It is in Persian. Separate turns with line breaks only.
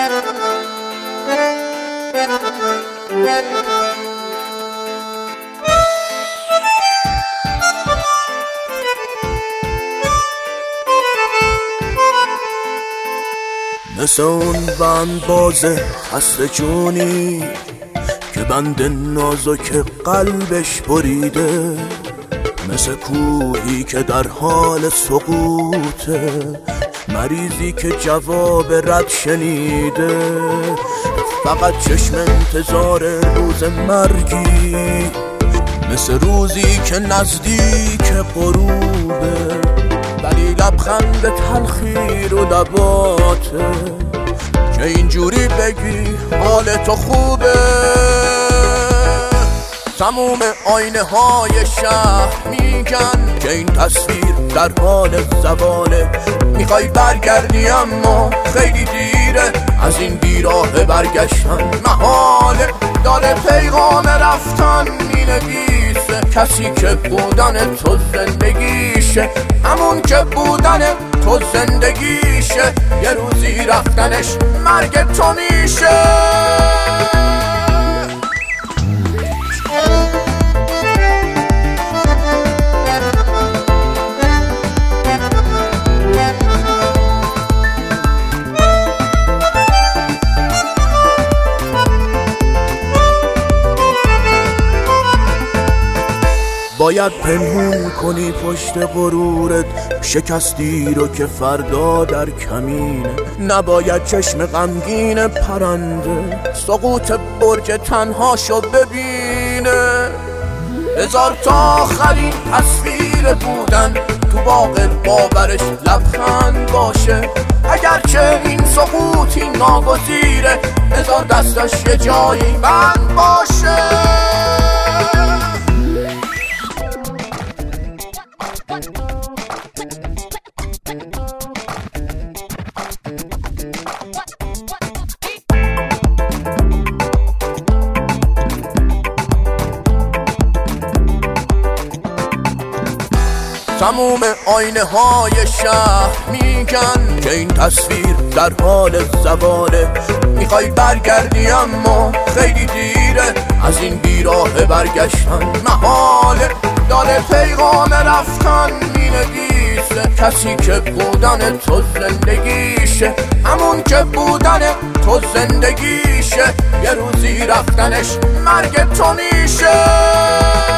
مثل اون بند بازه خسته جونی که بند نازک قلبش بریده، مثل کوهی که در حال سقوطه، مریضی که جواب رد شنیده، فقط چشم انتظار روز مرگی، مثل روزی که نزدیک غروبه، ولی لبخند تلخی رو لباته که اینجوری بگی حال تو خوبه. تموم آینه های شهر میگن که این تصویر در حال زواله، میخوای برگردی اما خیلی دیره، از این بیراه برگشتن محاله، داره پیغام رفتن مینویسه، کسی که بودن تو زندگیشه، همون که بودن تو زندگیشه، یه روزی رفتنش مرگ تو میشه. باید پنهون کنی پشت غرورت شکستی رو که فردا در کمینه، نباید چشم غمگین پرنده سقوط برج تنهاشو ببینه. هزار تا آخرین تصویر بودن تو باغ باورش لبخند باشه، اگرچه این سقوطی ناگزیره، هزار دستش یه جایی بند باشه. تموم آینه های شهر میگن که این تصویر در حال زواله، میخوای برگردی اما خیلی دیره، از این بیراه برگشتن محاله، داره پیغام رفتن مینویسه، کسی که بودن تو زندگیشه، همون که بودن تو زندگیشه، یه روزی رفتنش مرگ تو میشه.